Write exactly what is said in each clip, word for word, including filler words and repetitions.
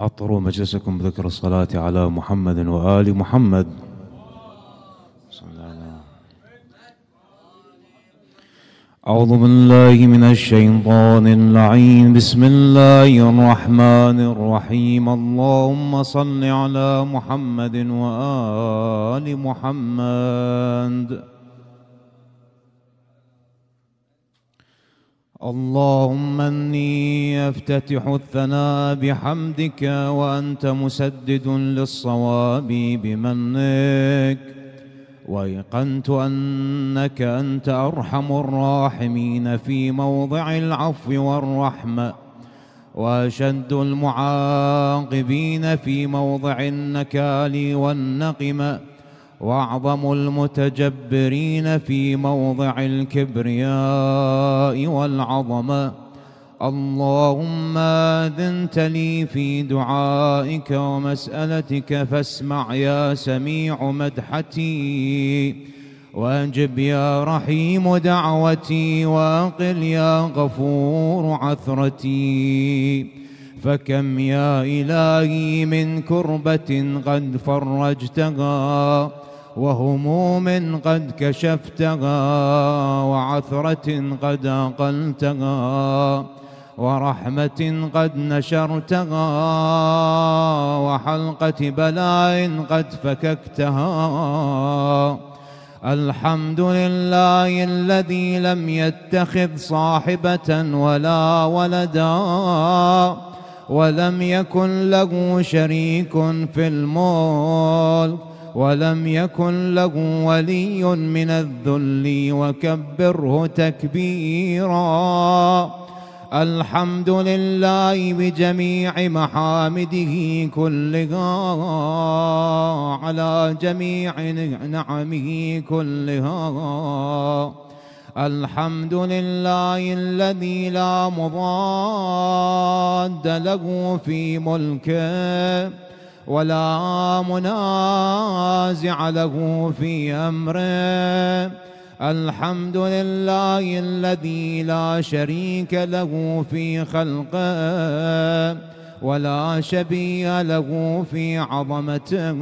عطروا مجلسكم بذكر الصلاة على محمد وآل محمد. أعوذ بالله من الشيطان اللعين. بسم الله الرحمن الرحيم. اللهم صل على محمد وآل محمد. اللهم إني أفتتح الثناء بحمدك وأنت مسدد للصواب بمنك، وأيقنت أنك أنت أرحم الراحمين في موضع العفو والرحمة، وأشد المعاقبين في موضع النكال والنقمة، وأعظم المتجبرين في موضع الكبرياء والعظمة. اللهم أذنت لي في دعائك ومسألتك فاسمع يا سميع مدحتي، وأجب يا رحيم دعوتي، وأقل يا غفور عثرتي. فكم يا إلهي من كربة قد فرجتها، وهموم قد كشفتها، وعثرة قد أقلتها، ورحمة قد نشرتها، وحلقة بلاء قد فككتها. الحمد لله الذي لم يتخذ صاحبة ولا ولدا، ولم يكن له شريك في الملك، ولم يكن له ولي من الذل، وكبره تكبيرا. الحمد لله بجميع محامده كلها، على جميع نعمه كلها. الحمد لله الذي لا مضاد له في ملكه، ولا منازع له في أمره. الحمد لله الذي لا شريك له في خلقه، ولا شبيه له في عظمته.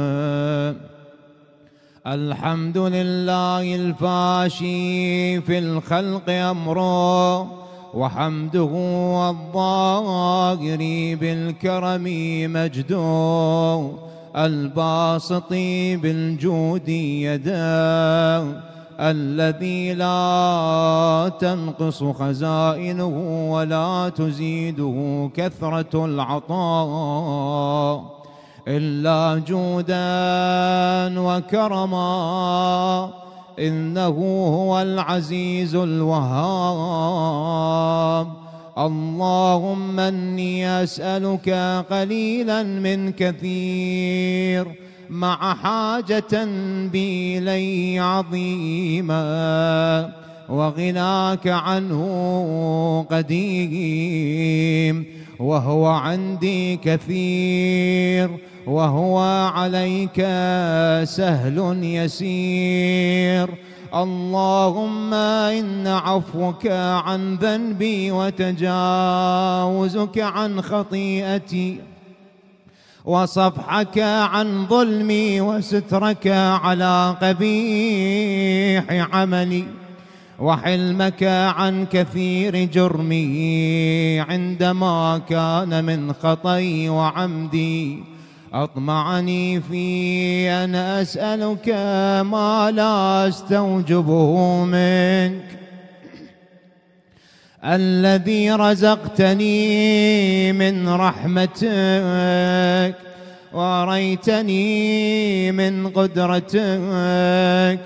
الحمد لله الفاشي في الخلق أمره، وحمده الظاهر بالكرم مجده، الباسط بالجود يده، الذي لا تنقص خزائنه ولا تزيده كثرة العطاء إلا جودا وكرما. إنه هو العزيز الوهاب. اللهم إني أسألك قليلا من كثير، مع حاجة بي إليه عظيمة، وغناك عنه قديم، وهو عندي كثير، وهو عليك سهل يسير. اللهم إن عفوك عن ذنبي، وتجاوزك عن خطيئتي، وصفحك عن ظلمي، وسترك على قبيح عملي، وحلمك عن كثير جرمي، عندما كان من خطئي وعمدي. أطمعني في أن أسألك ما لا أستوجبه منك، الذي رزقتني من رحمتك، وأريتني من قدرتك،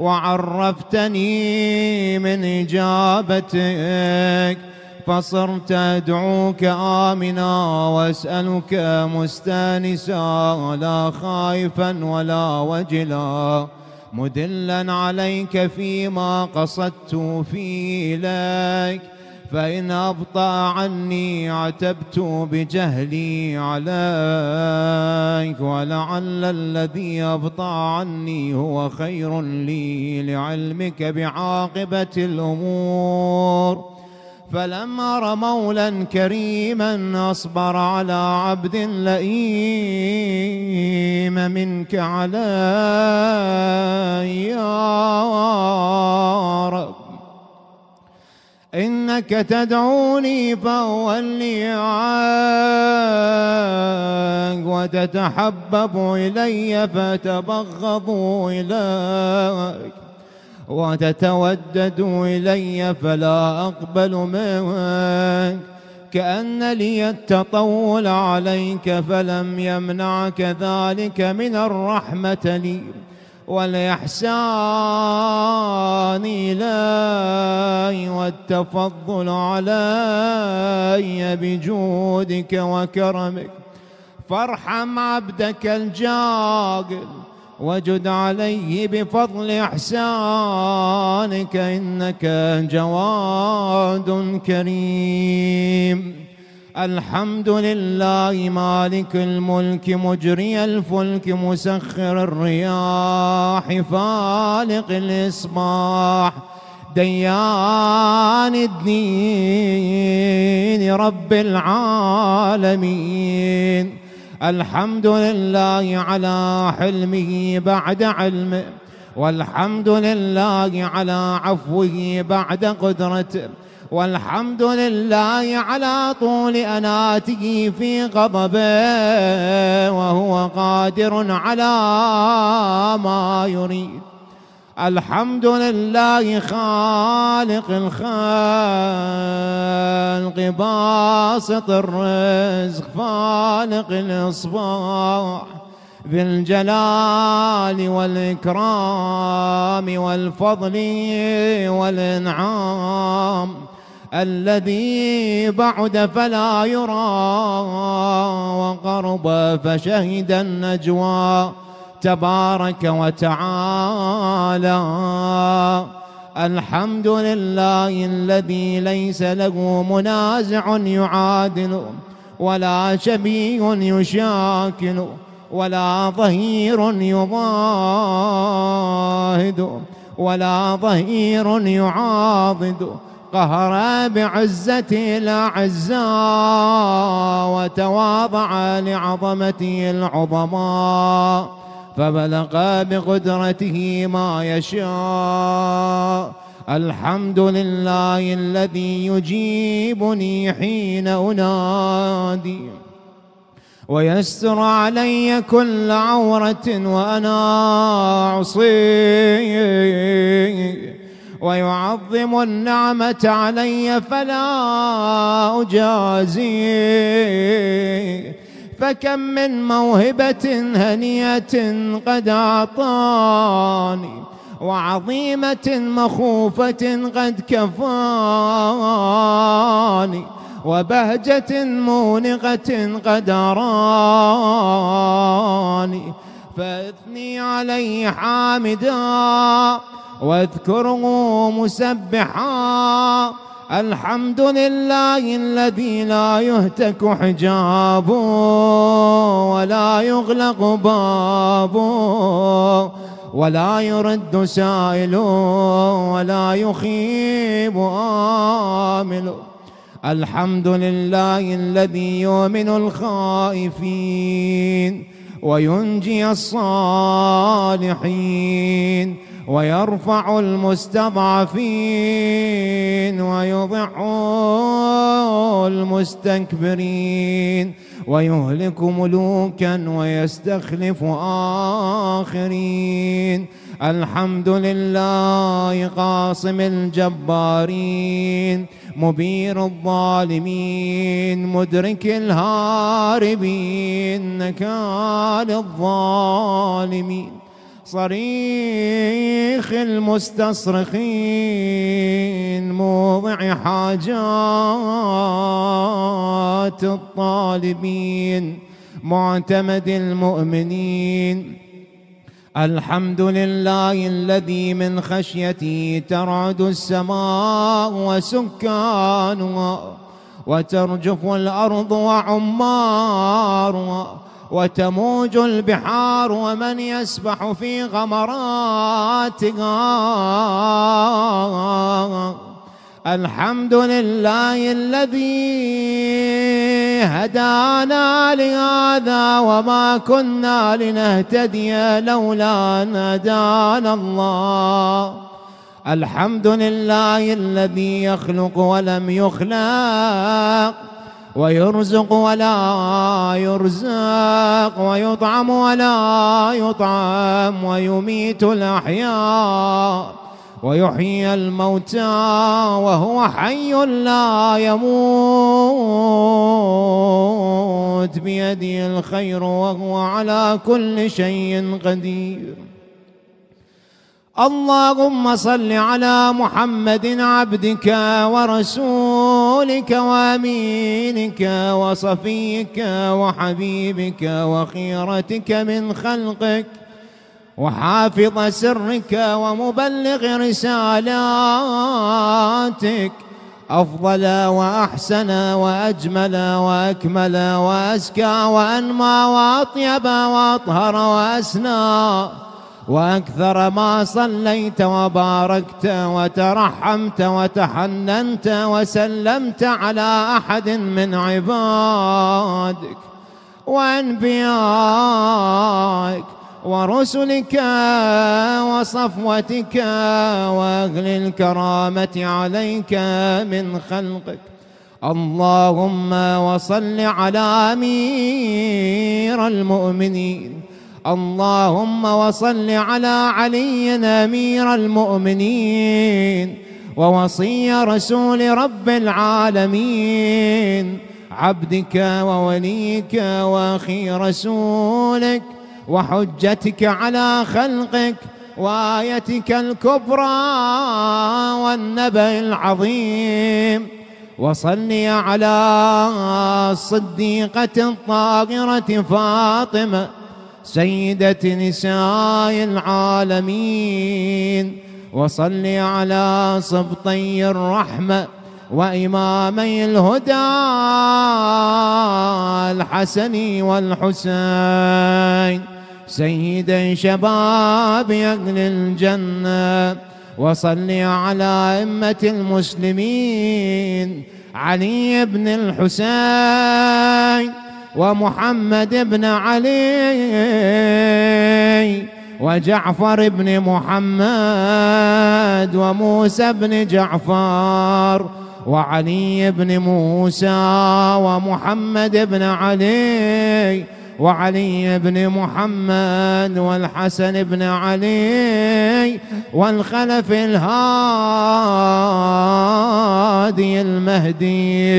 وعرفتني من إجابتك، فصرت أدعوك آمنا وأسألك مستانسا، لا خائفا ولا وجلا، مدلا عليك فيما قصدت فيه إليك. فإن أبطأ عني عتبت بجهلي عليك، ولعل الذي أبطأ عني هو خير لي لعلمك بعاقبة الأمور. فلم أر مولا كريما أصبر على عبد لئيم منك علي يا رب. إنك تدعوني فأولي عنك وتتحبب إلي فتبغض إليك وتتودد إلي فلا أقبل منك. كأن لي التطول عليك فلم يمنعك ذلك من الرحمة لي والإحسان إلي والتفضل علي بجودك وكرمك. فارحم عبدك الجاقل وجد عليه بفضل إحسانك إنك جواد كريم. الحمد لله مالك الملك مجري الفلك مسخر الرياح فالق الإصباح ديان الدين رب العالمين. الحمد لله على حلمه بعد علمه والحمد لله على عفوه بعد قدرته والحمد لله على طول أناته في غضبه وهو قادر على ما يريد. الحمد لله خالق الخلق باسط الرزق فالق الإصباح ذي الجلال والإكرام والفضل والإنعام الذي بعد فلا يرى وقرب فشهد النجوى تبارك وتعالى. الحمد لله الذي ليس له منازع يعادل ولا شبيه يشاكل ولا ظهير يضاهد ولا ظهير يعاضد. قهر بعزته الأعزاء وتواضع لعظمته العظماء فبلغ بقدرته ما يشاء. الحمد لله الذي يجيبني حين أنادي ويستر علي كل عورة وأنا أعصيه ويعظم النعمة علي فلا أجازيه. فكم من موهبة هنية قد أعطاني وعظيمة مخوفة قد كفاني وبهجة مونقة قد أراني. فاثني عليه حامدا واذكره مسبحا. الحمد لله الذي لا يهتك حجابه ولا يغلق بابه ولا يرد سائل ولا يخيب آمل. الحمد لله الذي يؤمن الخائفين وينجي الصالحين ويرفع المستضعفين ويضع المستكبرين ويهلك ملوكا ويستخلف آخرين. الحمد لله قاصم الجبارين مبير الظالمين مدرك الهاربين نكال الظالمين صريخ المستصرخين موضع حاجات الطالبين معتمد المؤمنين. الحمد لله الذي من خشيته ترعد السماء وسكانها وترجف الأرض وعمارها وتموج البحار ومن يسبح في غمراتها. الحمد لله الذي هدانا لهذا وما كنا لنهتدي لولا أن هدانا الله. الحمد لله الذي يخلق ولم يخلق، ويرزق ولا يرزق، ويطعم ولا يطعم، ويميت الأحياء ويحيي الموتى وهو حي لا يموت، بيده الخير وهو على كل شيء قدير. اللهم صل على محمد عبدك ورسولك وأمينك وصفيك وحبيبك وخيرتك من خلقك وحافظ سرك ومبلغ رسالاتك، أفضل وأحسن وأجمل وأكمل وأزكى وأنمى وأطيب وأطهر وأسنى وأكثر ما صليت وباركت وترحمت وتحننت وسلمت على أحد من عبادك وأنبيائك ورسلك وصفوتك وأهل الكرامة عليك من خلقك. اللهم وصل على أمير المؤمنين، اللهم وصل على علي أمير المؤمنين ووصي رسول رب العالمين، عبدك ووليك وأخي رسولك وحجتك على خلقك وآيتك الكبرى والنبأ العظيم. وصلي على الصديقة الطاهرة فاطمة سيدة نساء العالمين، وصلي على سبطي الرحمة وإمامي الهدى الحسن والحسين سيدي شباب أهل الجنة. وصلي على أئمة المسلمين علي بن الحسين ومحمد بن علي وجعفر بن محمد وموسى بن جعفر وعلي بن موسى ومحمد بن علي وعلي بن محمد والحسن بن علي والخلف الهادي المهدي.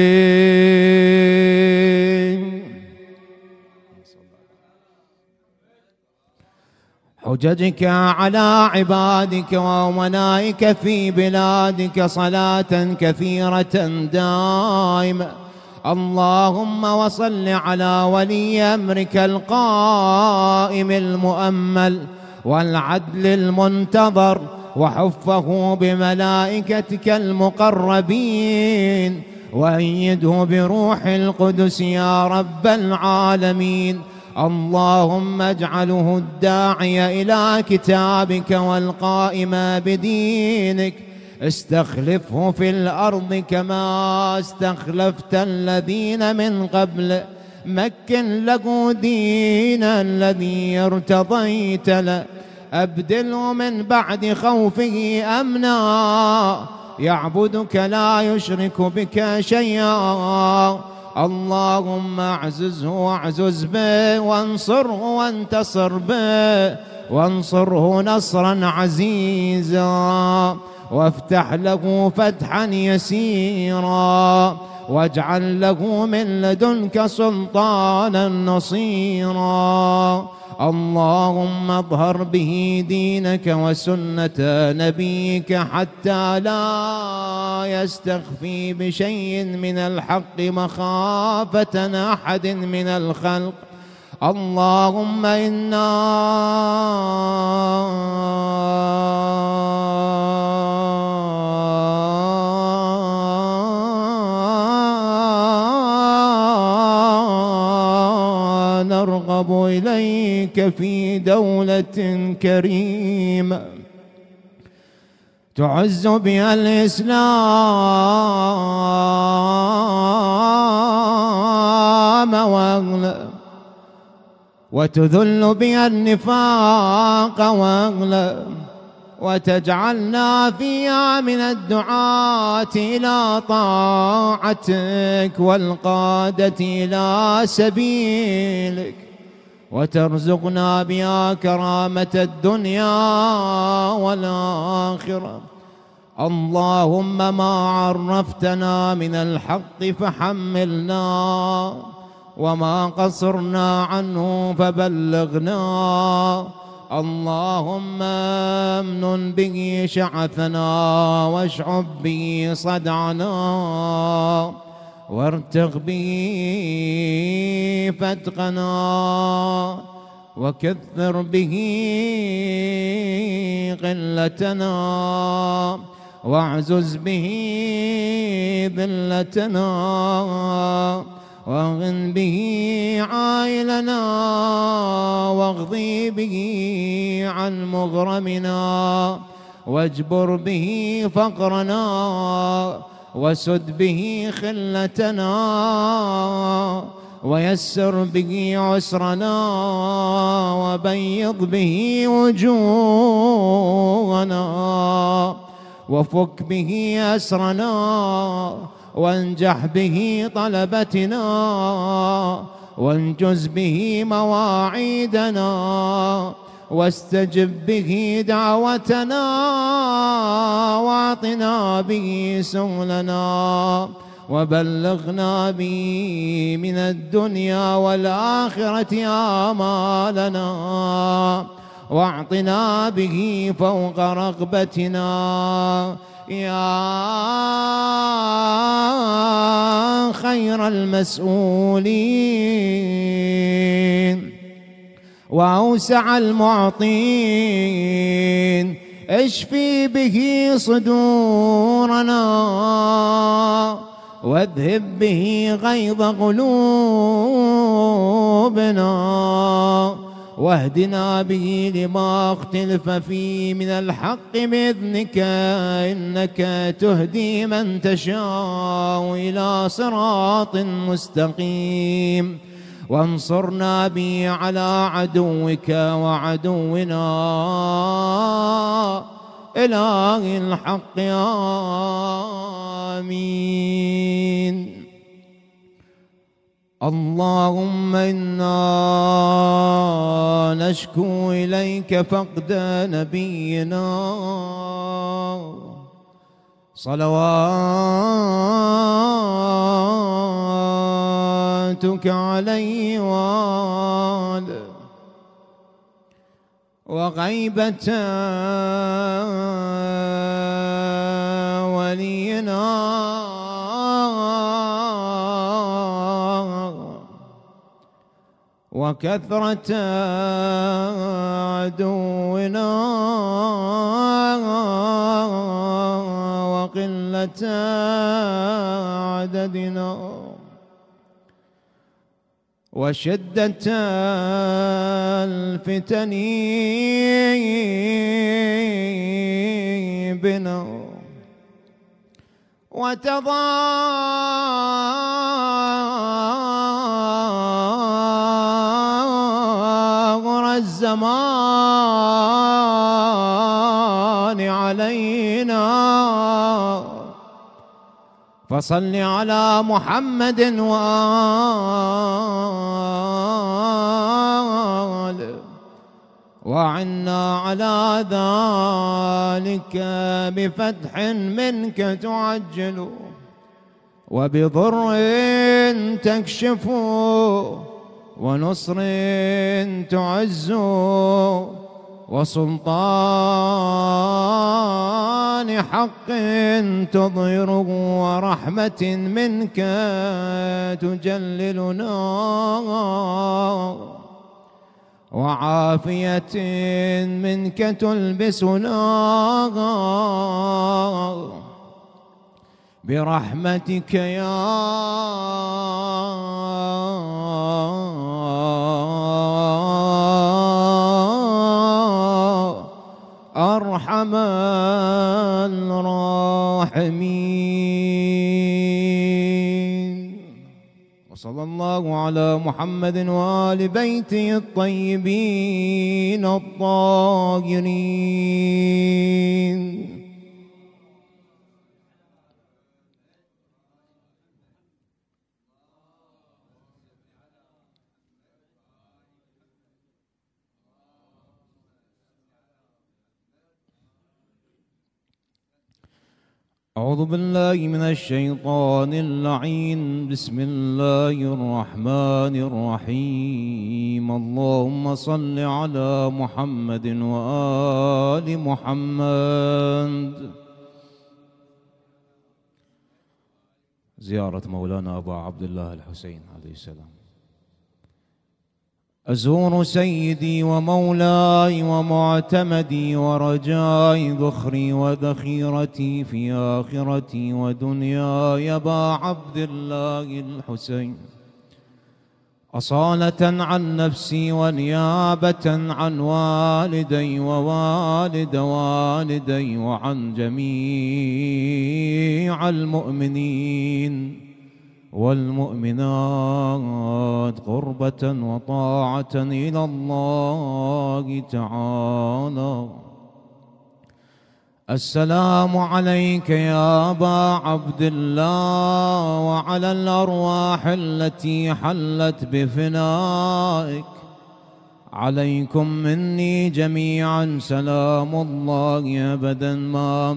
حججك على عبادك وأمنائك في بلادك صلاة كثيرة دائمة. اللهم وصل على ولي أمرك القائم المؤمل والعدل المنتظر وحفه بملائكتك المقربين وأيده بروح القدس يا رب العالمين. اللهم اجعله الداعي إلى كتابك والقائم بدينك، استخلفه في الأرض كما استخلفت الذين من قبل، مكن له دينا الذي ارتضيت له، أبدله من بعد خوفه أمنا يعبدك لا يشرك بك شيئا. اللهم اعززه واعزز به وانصره وانتصر به وانصره نصرا عزيزا، وافتح له فتحا يسيرا، واجعل له من لدنك سلطانا نصيرا. اللهم اظهر به دينك وسنة نبيك حتى لا يستخفي بشيء من الحق مخافة أحد من الخلق. اللهم إنا نرغب إليك في دولة كريمة تعز بها الإسلام واغلب، وتذل بها النفاق واغلب، وتجعلنا فيها من الدعاة إلى طاعتك والقادة إلى سبيلك، وترزقنا بها كرامة الدنيا والآخرة. اللهم ما عرفتنا من الحق فحملنا، وما قصرنا عنه فبلغنا. اللهم امنن به شعثنا، واشعب به صدعنا، وارتق به فتقنا، وكثر به قلتنا، واعزز به ذلتنا، واغن به عائلنا، واغضي به عن مغرمنا، واجبر به فقرنا، وسد به خلتنا، ويسر به عسرنا، وبيض به وجوهنا، وفك به أسرنا، وانجح به طلبتنا، وانجز به مواعيدنا، واستجب به دعوتنا، واعطنا به سؤلنا، وبلغنا به من الدنيا والآخرة آمالنا، واعطنا به فوق رغبتنا يا خير المسؤولين وأوسع المعطين. اشفي به صدورنا، واذهب به غيظ قلوبنا، واهدنا به لما اختلف فيه من الحق بإذنك، إنك تهدي من تشاء إلى صراط مستقيم. وانصرنا به على عدوك وعدونا إله الحق آمين. اللهم إنا نشكو إليك فقد نبينا صلواتك عليه وآله، وغيبة ولينا وكثرة عدونا وقلة عددنا وشدة الفتن بنا وتظاهر الزمان علينا. فصل على محمد وآله، وعنا على ذلك بفتح منك تعجل، وبضر تكشف، ونصر تعز، وسلطان حق تظهر، ورحمة منك تجللنا، وعافية منك تلبسنا، برحمتك يا أرحم الراحمين. وصلى الله على محمد وآل بيته الطيبين الطاهرين. أعوذ بالله من الشيطان اللعين. بسم الله الرحمن الرحيم. اللهم صل على محمد وآل محمد. زيارة مولانا أبا عبد الله الحسين عليه السلام. أزور سيدي ومولاي ومعتمدي ورجائي ذخري وذخيرتي في آخرتي ودنياي أبا عبد الله الحسين، أصالة عن نفسي ونيابة عن والدي ووالد والدي وعن جميع المؤمنين والمؤمنات قربة وطاعة إلى الله تعالى. السلام عليك يا أبا عبد الله وعلى الأرواح التي حلت بفنائك. عليكم مني جميعا سلام الله أبدا ما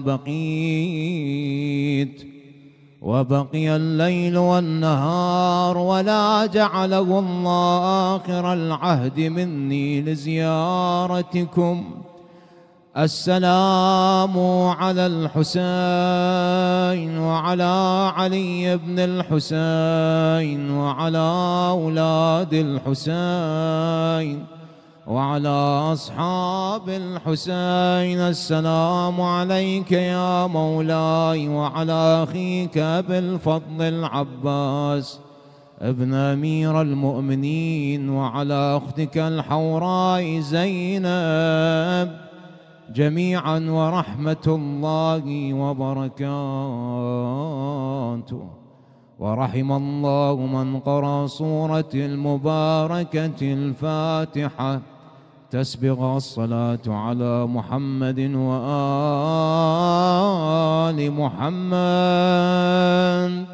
بقيت وبقي الليل والنهار، ولا جعله الله آخر العهد مني لزيارتكم. السلام على الحسين وعلى علي بن الحسين وعلى أولاد الحسين وعلى أصحاب الحسين. السلام عليك يا مولاي وعلى أخيك أبي الفضل العباس ابن أمير المؤمنين وعلى أختك الحوراء زينب جميعا، ورحمة الله وبركاته. ورحم الله من قرأ سورة المباركة الفاتحة. تسبغ الصلاة على محمد وآل محمد.